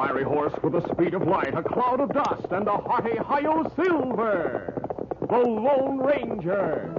fiery horse with the speed of light, a cloud of dust, and a hearty Hi-Yo Silver, the Lone Ranger.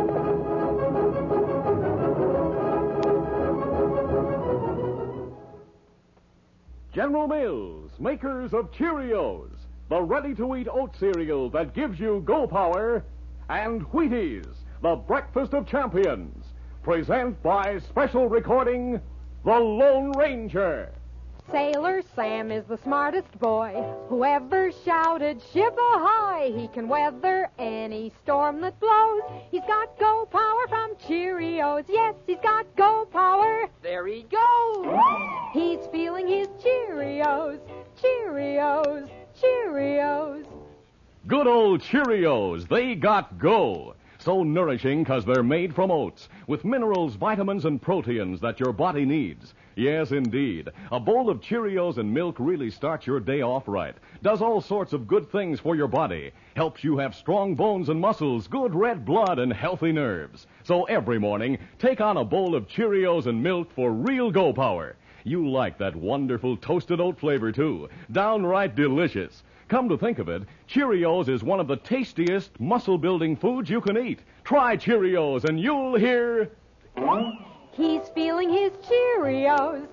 General Mills, makers of Cheerios, the ready-to-eat oat cereal that gives you go power, and Wheaties, the breakfast of champions, present by special recording, The Lone Ranger. Sailor Sam is the smartest boy who ever shouted, "Ship ahoy!" He can weather any storm that blows. He's got go power from Cheerios. Yes, he's got go power. There he goes. He's feeling his Cheerios. Cheerios. Cheerios. Good old Cheerios, they got go. So nourishing because they're made from oats, with minerals, vitamins, and proteins that your body needs. Yes, indeed. A bowl of Cheerios and milk really starts your day off right. Does all sorts of good things for your body. Helps you have strong bones and muscles, good red blood, and healthy nerves. So every morning, take on a bowl of Cheerios and milk for real go power. You like that wonderful toasted oat flavor, too. Downright delicious. Come to think of it, Cheerios is one of the tastiest muscle-building foods you can eat. Try Cheerios and you'll hear... He's feeling his Cheerios.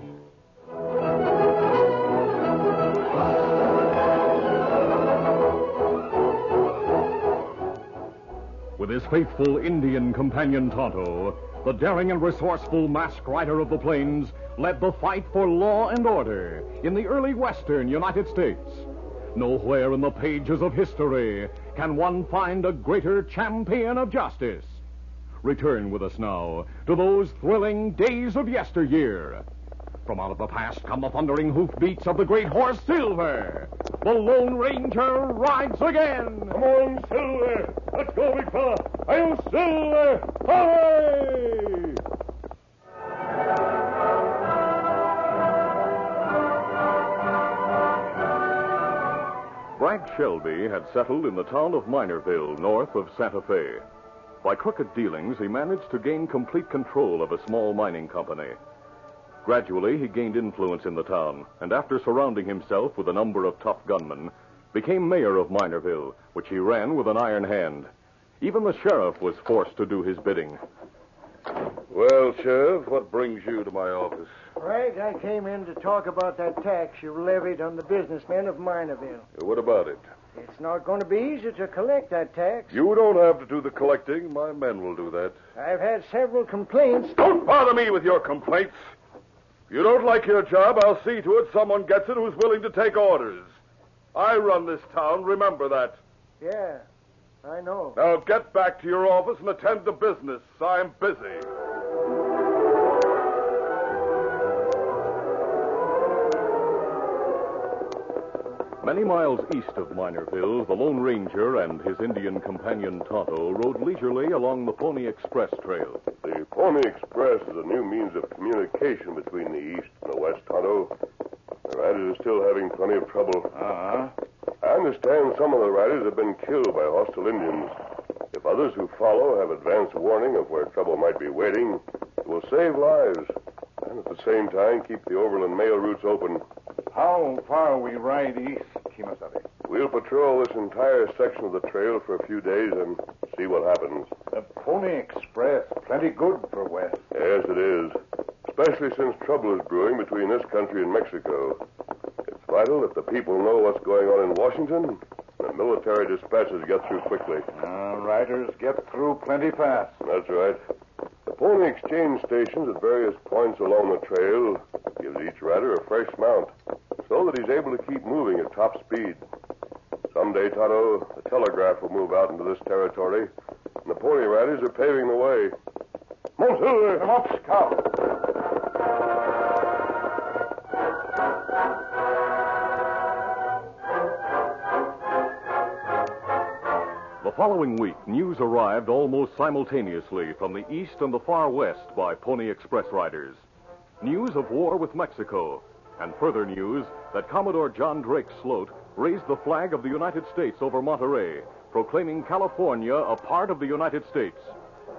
With his faithful Indian companion Tonto, the daring and resourceful masked rider of the plains led the fight for law and order in the early western United States. Nowhere in the pages of history can one find a greater champion of justice. Return with us now to those thrilling days of yesteryear. From out of the past come the thundering hoofbeats of the great horse Silver. The Lone Ranger rides again. Come on, Silver. Let's go, big fella. I'll Silver. Hurry! Bragg Shelby had settled in the town of Minorville, north of Santa Fe. By crooked dealings, he managed to gain complete control of a small mining company. Gradually, he gained influence in the town, and after surrounding himself with a number of tough gunmen, became mayor of Minorville, which he ran with an iron hand. Even the sheriff was forced to do his bidding. Well, Sheriff, what brings you to my office? Bragg, I came in to talk about that tax you levied on the businessmen of Minorville. What about it? It's not going to be easy to collect that tax. You don't have to do the collecting. My men will do that. I've had several complaints. Don't bother me with your complaints. If you don't like your job, I'll see to it someone gets it who's willing to take orders. I run this town, remember that. Yeah, I know. Now get back to your office and attend to business. I'm busy. Many miles east of Minorville, the Lone Ranger and his Indian companion Tonto rode leisurely along the Pony Express trail. The Pony Express is a new means of communication between the east and the west, Tonto. The riders are still having plenty of trouble. Uh-huh. I understand some of the riders have been killed by hostile Indians. If others who follow have advance warning of where trouble might be waiting, it will save lives. And at the same time, keep the overland mail routes open. How far we ride east, Kimasabi? We'll patrol this entire section of the trail for a few days and see what happens. The Pony Express, plenty good for west. Yes, it is. Especially since trouble is brewing between this country and Mexico. It's vital that the people know what's going on in Washington and the military dispatches get through quickly. Riders get through plenty fast. That's right. The Pony Exchange stations at various points along the trail gives each rider a fresh mount so that he's able to keep moving at top speed. Someday, Tonto, the telegraph will move out into this territory, and the pony riders are paving the way. Move, Silver! Come up, Scout. The following week, news arrived almost simultaneously from the east and the far west by Pony Express riders. News of war with Mexico, and further news that Commodore John Drake Sloat raised the flag of the United States over Monterey, proclaiming California a part of the United States.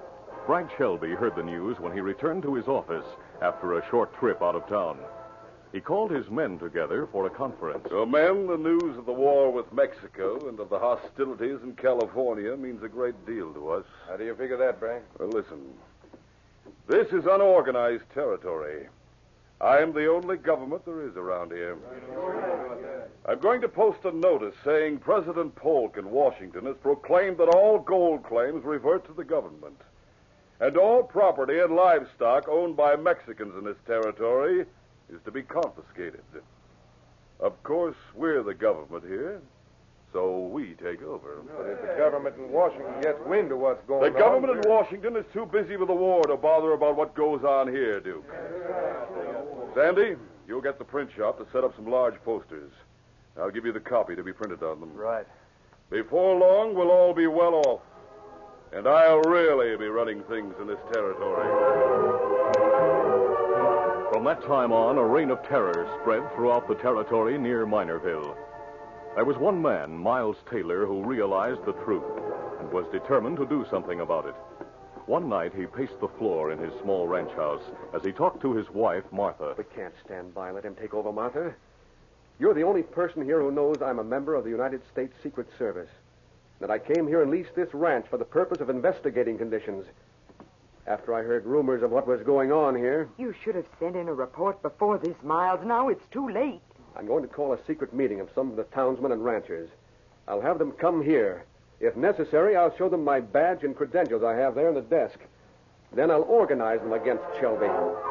Bragg Shelby heard the news when he returned to his office after a short trip out of town. He called his men together for a conference. So, men, the news of the war with Mexico and of the hostilities in California means a great deal to us. How do you figure that, Bragg? Well, listen. This is unorganized territory. I'm the only government there is around here. I'm going to post a notice saying President Polk in Washington has proclaimed that all gold claims revert to the government, and all property and livestock owned by Mexicans in this territory is to be confiscated. Of course, we're the government here, so we take over. But if the government in Washington gets wind of what's going on... The government in Washington is too busy with the war to bother about what goes on here, Duke. Sandy, you'll get the print shop to set up some large posters. I'll give you the copy to be printed on them. Right. Before long, we'll all be well off. And I'll really be running things in this territory. From that time on, a reign of terror spread throughout the territory near Minerville. There was one man, Miles Taylor, who realized the truth and was determined to do something about it. One night, he paced the floor in his small ranch house as he talked to his wife, Martha. We can't stand by and let him take over, Martha. You're the only person here who knows I'm a member of the United States Secret Service, that I came here and leased this ranch for the purpose of investigating conditions. After I heard rumors of what was going on here... You should have sent in a report before this, Miles. Now it's too late. I'm going to call a secret meeting of some of the townsmen and ranchers. I'll have them come here. If necessary, I'll show them my badge and credentials I have there in the desk. Then I'll organize them against Shelby.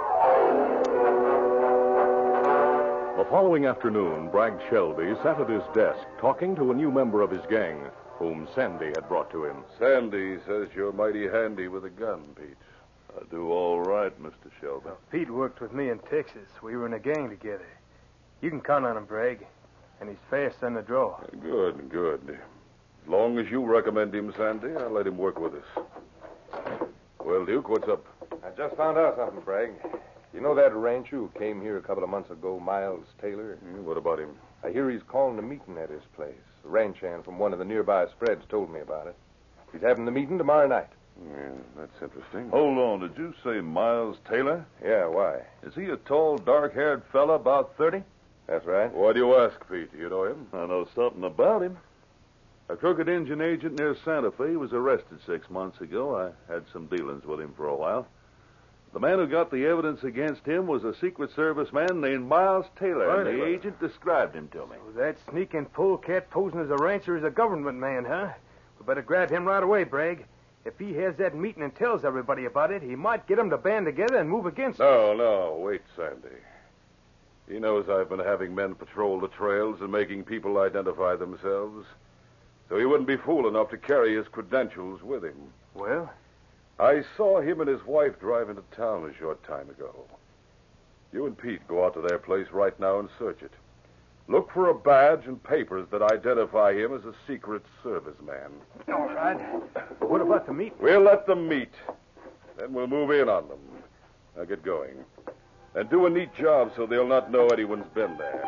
The following afternoon, Bragg Shelby sat at his desk talking to a new member of his gang, whom Sandy had brought to him. Sandy says you're mighty handy with a gun, Pete. I do all right, Mr. Shelby. Well, Pete worked with me in Texas. We were in a gang together. You can count on him, Bragg. And he's fast on the draw. Good, good. As long as you recommend him, Sandy, I'll let him work with us. Well, Duke, what's up? I just found out something, Bragg. You know that rancher who came here a couple of months ago, Miles Taylor? What about him? I hear he's calling a meeting at his place. A ranch hand from one of the nearby spreads told me about it. He's having the meeting tomorrow night. Yeah, that's interesting. Hold on, did you say Miles Taylor? Yeah, why? Is he a tall, dark-haired fella about 30? That's right. Why do you ask, Pete? You know him? I know something about him. A crooked engine agent near Santa Fe was arrested 6 months ago. I had some dealings with him for a while. The man who got the evidence against him was a Secret Service man named Miles Taylor, and the agent described him to me. So that sneaking polecat posing as a rancher is a government man, huh? We better grab him right away, Bragg. If he has that meeting and tells everybody about it, he might get them to band together and move against us. No, wait, Sandy. He knows I've been having men patrol the trails and making people identify themselves. So he wouldn't be fool enough to carry his credentials with him. Well? I saw him and his wife drive into town a short time ago. You and Pete go out to their place right now and search it. Look for a badge and papers that identify him as a Secret Service man. All right. But what about the meeting? We'll let them meet. Then we'll move in on them. Now get going. And do a neat job so they'll not know anyone's been there.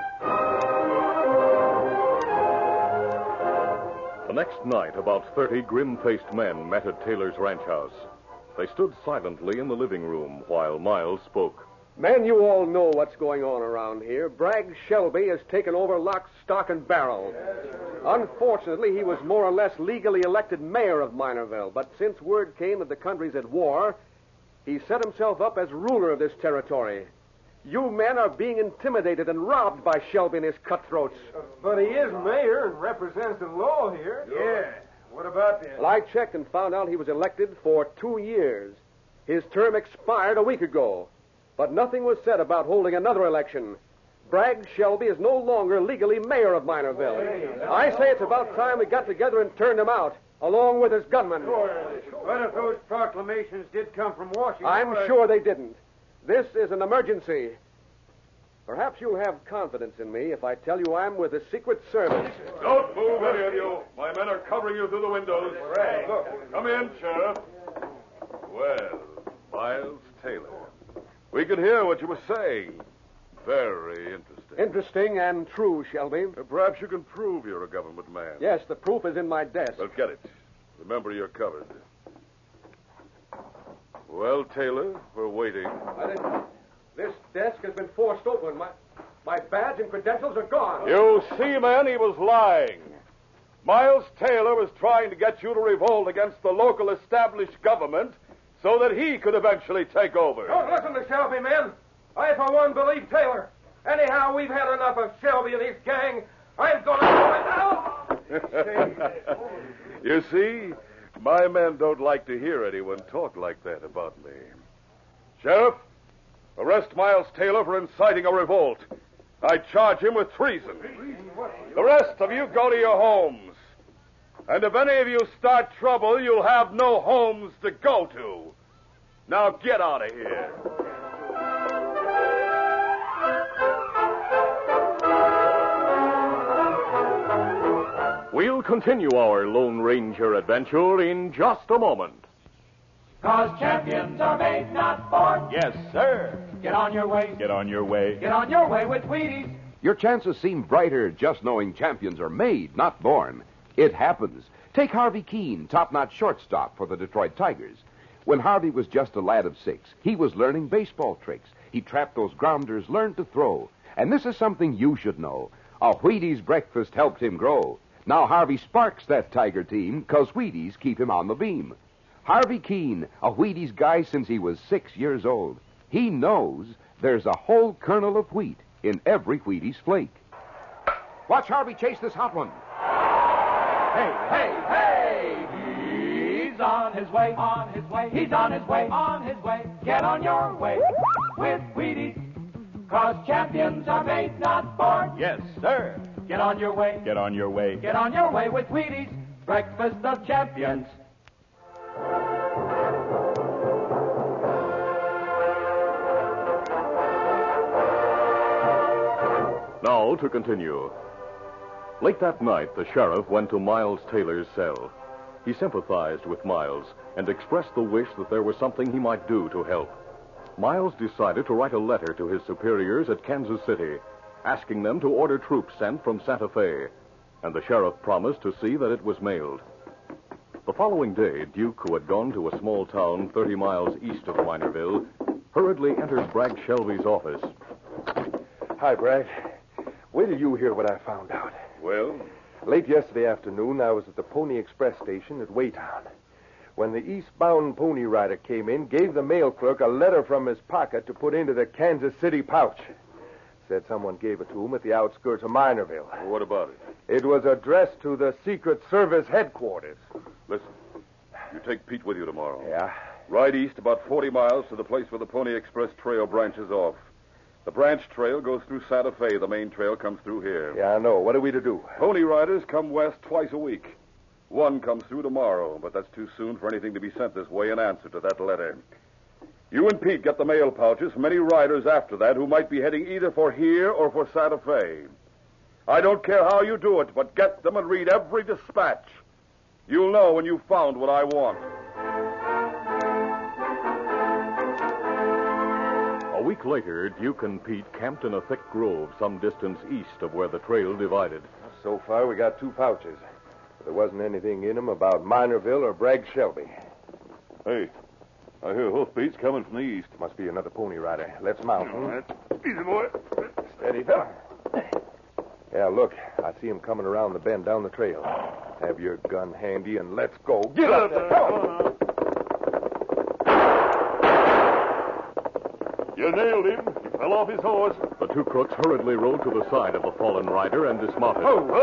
The next night, about 30 grim-faced men met at Taylor's ranch house. They stood silently in the living room while Miles spoke. Men, you all know what's going on around here. Bragg Shelby has taken over lock, stock, and barrel. Unfortunately, he was more or less legally elected mayor of Minerville, but since word came that the country's at war, he set himself up as ruler of this territory. You men are being intimidated and robbed by Shelby and his cutthroats. But he is mayor and represents the law here. Yeah. What about that? Well, I checked and found out he was elected for 2 years. His term expired a week ago, but nothing was said about holding another election. Bragg Shelby is no longer legally mayor of Minerville. I say it's about time we got together and turned him out, along with his gunmen. But if those proclamations did come from Washington... I'm sure they didn't. This is an emergency. Perhaps you'll have confidence in me if I tell you I'm with the Secret Service. Don't move, any of you. My men are covering you through the windows. Right. Look, come in, Sheriff. Well, Miles Taylor. We could hear what you were saying. Very interesting. Interesting and true, Shelby. Perhaps you can prove you're a government man. Yes, the proof is in my desk. Well, get it. Remember, you're covered. Well, Taylor, we're waiting. This desk has been forced open. My badge and credentials are gone. You see, man, he was lying. Miles Taylor was trying to get you to revolt against the local established government so that he could eventually take over. Don't listen to Shelby, men. I, for one, believe Taylor. Anyhow, we've had enough of Shelby and his gang. I'm going to go out. You see, my men don't like to hear anyone talk like that about me. Sheriff, arrest Miles Taylor for inciting a revolt. I charge him with treason. The rest of you go to your homes. And if any of you start trouble, you'll have no homes to go to. Now get out of here. We'll continue our Lone Ranger adventure in just a moment. 'Cause champions are made, not born. Yes, sir. Get on your way. Get on your way. Get on your way with Wheaties. Your chances seem brighter just knowing champions are made, not born. It happens. Take Harvey Keene, top-notch shortstop for the Detroit Tigers. When Harvey was just a lad of 6, he was learning baseball tricks. He trapped those grounders, learned to throw. And this is something you should know. A Wheaties breakfast helped him grow. Now Harvey sparks that Tiger team, 'cause Wheaties keep him on the beam. Harvey Keene, a Wheaties guy since he was 6 years old. He knows there's a whole kernel of wheat in every Wheaties flake. Watch Harvey chase this hot one. Hey, hey, hey! He's on his way, on his way. He's on his way, on his way. Get on your way with Wheaties. 'Cause champions are made, not born. Yes, sir. Get on your way. Get on your way. Get on your way with Wheaties. Breakfast of champions. Now to continue. Late that night, the sheriff went to Miles Taylor's cell. He sympathized with Miles and expressed the wish that there was something he might do to help. Miles decided to write a letter to his superiors at Kansas City, asking them to order troops sent from Santa Fe, and the sheriff promised to see that it was mailed. The following day, Duke, who had gone to a small town 30 miles east of Minerville, hurriedly enters Bragg Shelby's office. Hi, Bragg. Wait till you hear what I found out. Well? Late yesterday afternoon, I was at the Pony Express station at Waytown. When the eastbound pony rider came in, gave the mail clerk a letter from his pocket to put into the Kansas City pouch. Said someone gave it to him at the outskirts of Minerville. Well, what about it? It was addressed to the Secret Service headquarters. Listen, you take Pete with you tomorrow. Yeah? Ride east about 40 miles to the place where the Pony Express trail branches off. The branch trail goes through Santa Fe. The main trail comes through here. Yeah, I know. What are we to do? Pony riders come west twice a week. One comes through tomorrow, but that's too soon for anything to be sent this way in answer to that letter. You and Pete get the mail pouches from any riders after that who might be heading either for here or for Santa Fe. I don't care how you do it, but get them and read every dispatch. You'll know when you've found what I want. A week later, Duke and Pete camped in a thick grove some distance east of where the trail divided. So far, we got 2 pouches. But there wasn't anything in them about Minerville or Bragg Shelby. Hey, I hear hoofbeats coming from the east. Must be another pony rider. Let's mount. All right. Easy, boy. Steady, fella. Yeah, look. I see him coming around the bend down the trail. Have your gun handy and let's go. Get up there. Come on. You nailed him. He fell off his horse. The 2 crooks hurriedly rode to the side of the fallen rider and dismounted.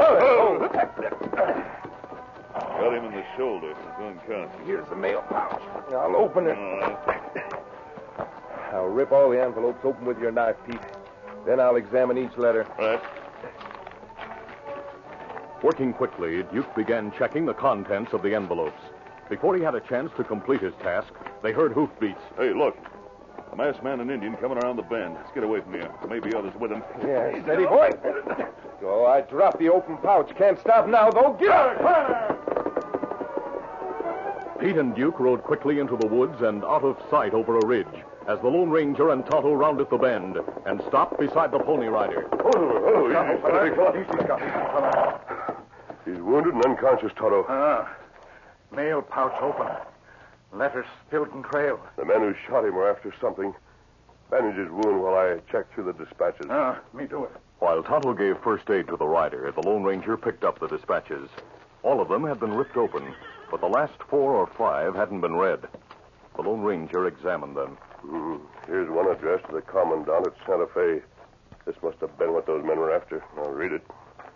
Got him in the shoulder. He's unconscious. Here's the mail pouch. I'll open it. I'll rip all the envelopes open with your knife, Pete. Then I'll examine each letter. Right. Working quickly, Duke began checking the contents of the envelopes. Before he had a chance to complete his task, they heard hoofbeats. Hey, look. A masked man and Indian coming around the bend. Let's get away from here. There may be others with him. Yeah, steady, boy. So I dropped the open pouch. Can't stop now, though. Get out of Pete and Duke rode quickly into the woods and out of sight over a ridge as the Lone Ranger and Tonto rounded the bend and stopped beside the Pony Rider. He's wounded and unconscious, Tonto. Mail pouch open. Letters spilled in trail. The men who shot him were after something. bandage his wound while I check through the dispatches. Me do it. While Tonto gave first aid to the rider, the Lone Ranger picked up the dispatches. All of them had been ripped open, but the last 4 or 5 hadn't been read. The Lone Ranger examined them. Here's one addressed to the commandant at Santa Fe. This must have been what those men were after. I'll read it.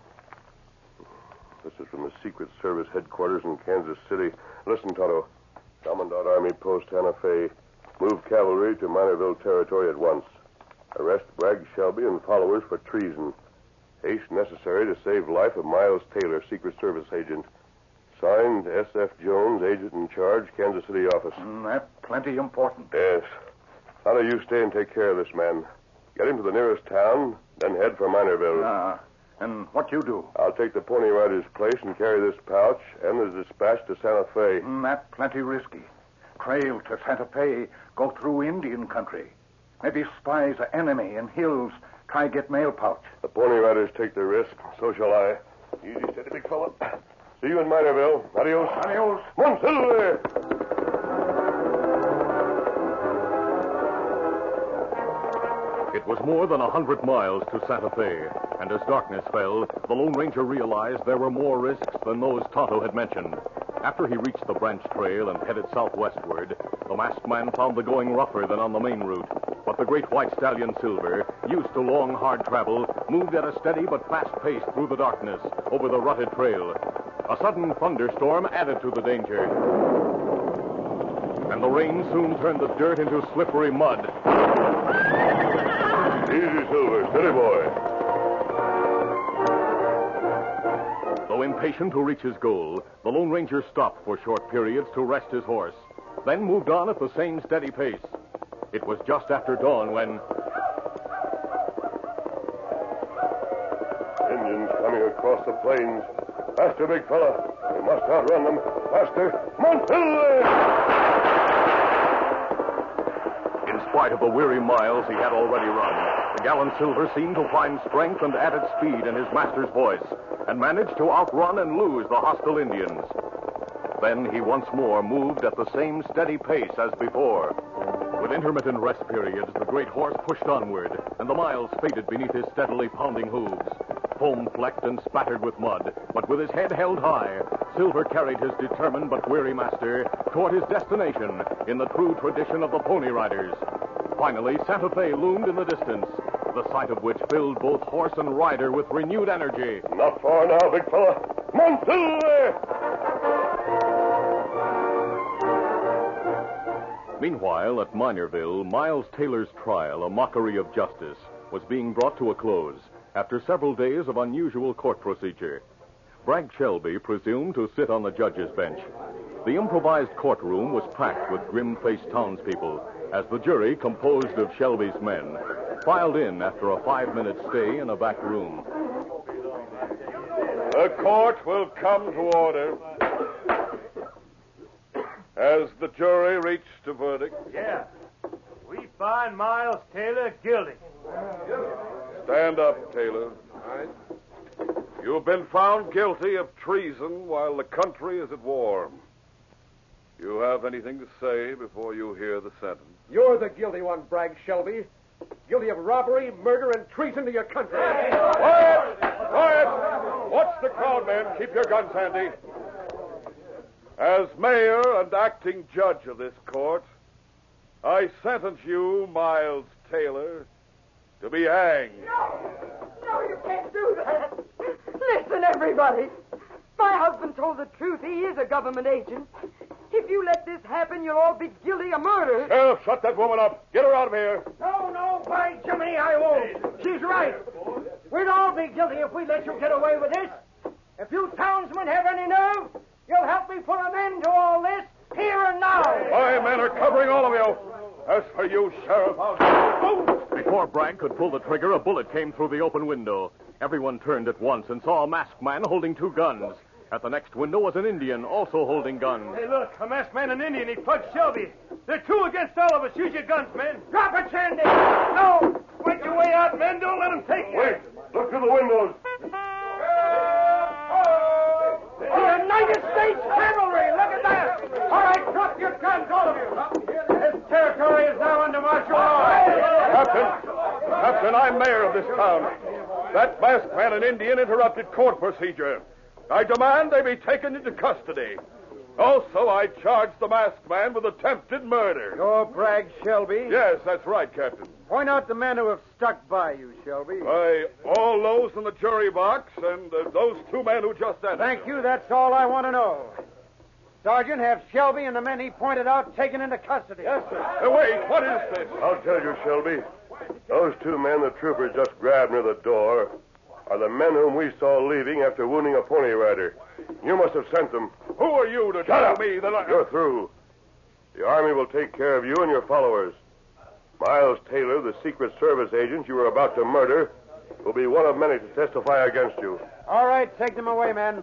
This is from the Secret Service headquarters in Kansas City. Listen, Tonto. Commandant Army Post Santa Fe. Move cavalry to Minorville territory at once. Arrest Bragg Shelby and followers for treason. Haste necessary to save life of Miles Taylor, Secret Service agent. Signed, S.F. Jones, agent in charge, Kansas City office. That's plenty important. Yes. How do you stay and take care of this man? Get him to the nearest town, then head for Minorville. And what you do? I'll take the Pony Rider's place and carry this pouch and the dispatch to Santa Fe. That's plenty risky. Trail to Santa Fe, go through Indian country. Maybe spies an enemy in hills, try get mail pouch. The Pony Riders take the risk, so shall I. Easy, steady, big fella. See you in Minorville. Adios. Adios. Monsilver! It was more than 100 miles to Santa Fe, and as darkness fell, the Lone Ranger realized there were more risks than those Tonto had mentioned. After he reached the branch trail and headed southwestward, the masked man found the going rougher than on the main route. But the great white stallion Silver, used to long, hard travel, moved at a steady but fast pace through the darkness, over the rutted trail. A sudden thunderstorm added to the danger, and the rain soon turned the dirt into slippery mud. Easy, Silver. Steady, boy. Though impatient to reach his goal, the Lone Ranger stopped for short periods to rest his horse, then moved on at the same steady pace. It was just after dawn when... Indians coming across the plains. Faster, big fella. We must outrun them. Faster. Monsilver! In spite of the weary miles he had already run, the gallant Silver seemed to find strength and added speed in his master's voice, and managed to outrun and lose the hostile Indians. Then he once more moved at the same steady pace as before. With intermittent rest periods, the great horse pushed onward, and the miles faded beneath his steadily pounding hooves. Foam-flecked and spattered with mud, but with his head held high, Silver carried his determined but weary master toward his destination in the true tradition of the Pony Riders. Finally, Santa Fe loomed in the distance, the sight of which filled both horse and rider with renewed energy. Not far now, big fella. Monsilver! Meanwhile, at Minorville, Miles Taylor's trial, a mockery of justice, was being brought to a close after several days of unusual court procedure. Bragg Shelby presumed to sit on the judge's bench. The improvised courtroom was packed with grim-faced townspeople as the jury, composed of Shelby's men, filed in after a 5-minute stay in a back room. The court will come to order. Has the jury reached a verdict? Yeah. We find Miles Taylor guilty. Stand up, Taylor. All right. You've been found guilty of treason while the country is at war. You have anything to say before you hear the sentence? You're the guilty one, Bragg Shelby. Guilty of robbery, murder, and treason to your country. Quiet! Quiet! Watch the crowd, men. Keep your guns handy. As mayor and acting judge of this court, I sentence you, Miles Taylor, to be hanged. No, you can't do that. Listen, everybody. My husband told the truth. He is a government agent. If you let this happen, you'll all be guilty of murder. Sheriff, shut that woman up. Get her out of here. No, by Jiminy, I won't. She's right. We'd all be guilty if we let you get away with this. If you townsmen have any nerve, you'll help me put an end to all this here and now. My men are covering all of you. As for you, Sheriff, Before Bragg could pull the trigger, a bullet came through the open window. Everyone turned at once and saw a masked man holding 2 guns. At the next window was an Indian, also holding guns. Hey, look, a masked man and Indian. He punched Shelby. They're 2 against all of us. Use your guns, men. Drop it, Sandy. No. Wait your way out, men. Don't let them take you. Wait. Look through the windows. The United States Cavalry. Look at that. All right, drop your guns, all of you. This territory is now under martial law. town. That masked man and Indian interrupted court procedure. I demand they be taken into custody. Also, I charge the masked man with attempted murder. You're Bragg Shelby? Yes, that's right, Captain. Point out the men who have stuck by you, Shelby. Why, all those in the jury box and those two men who just entered. Thank you. That's all I want to know. Sergeant, have Shelby and the men he pointed out taken into custody. Yes, sir. Wait, what is this? I'll tell you, Shelby. Those two men the trooper just grabbed near the door are the men whom we saw leaving after wounding a pony rider. You must have sent them. Who are you to tell me that I... You're through. The Army will take care of you and your followers. Miles Taylor, the Secret Service agent you were about to murder, will be one of many to testify against you. All right, take them away, men.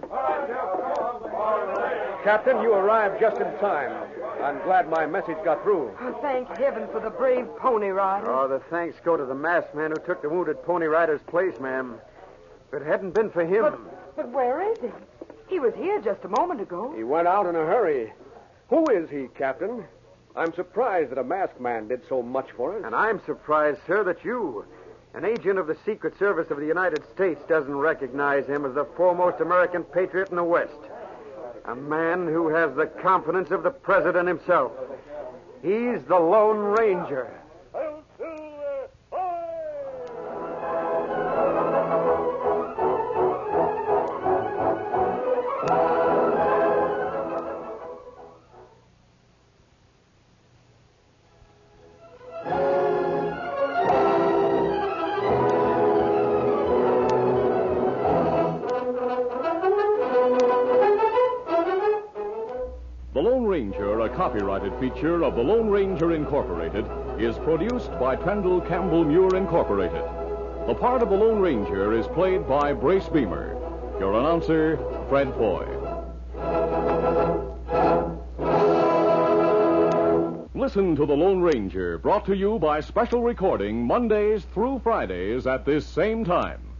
Captain, you arrived just in time. I'm glad my message got through. Oh, thank heaven for the brave pony rider. Oh, the thanks go to the masked man who took the wounded pony rider's place, ma'am. If it hadn't been for him... But where is he? He was here just a moment ago. He went out in a hurry. Who is he, Captain? I'm surprised that a masked man did so much for us. And I'm surprised, sir, that you, an agent of the Secret Service of the United States, doesn't recognize him as the foremost American patriot in the West. A man who has the confidence of the President himself. He's the Lone Ranger. The Lone Ranger, a copyrighted feature of the Lone Ranger Incorporated, is produced by Trendle Campbell Muir Incorporated. The part of the Lone Ranger is played by Brace Beamer. Your announcer, Fred Foy. Listen to The Lone Ranger, brought to you by special recording Mondays through Fridays at this same time.